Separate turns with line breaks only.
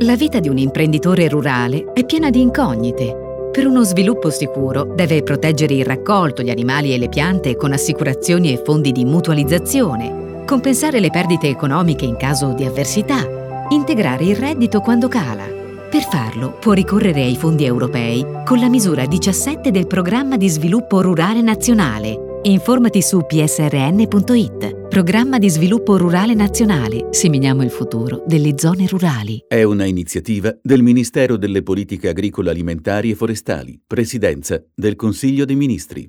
La vita di un imprenditore rurale è piena di incognite. Per uno sviluppo sicuro deve proteggere il raccolto, gli animali e le piante con assicurazioni e fondi di mutualizzazione, compensare le perdite economiche in caso di avversità, integrare il reddito quando cala. Per farlo può ricorrere ai fondi europei con la misura 17 del Programma di Sviluppo Rurale Nazionale. Informati su psrn.it. Programma di Sviluppo Rurale Nazionale. Seminiamo il futuro delle zone rurali.
È una iniziativa del Ministero delle Politiche Agricole Alimentari e Forestali, Presidenza del Consiglio dei Ministri.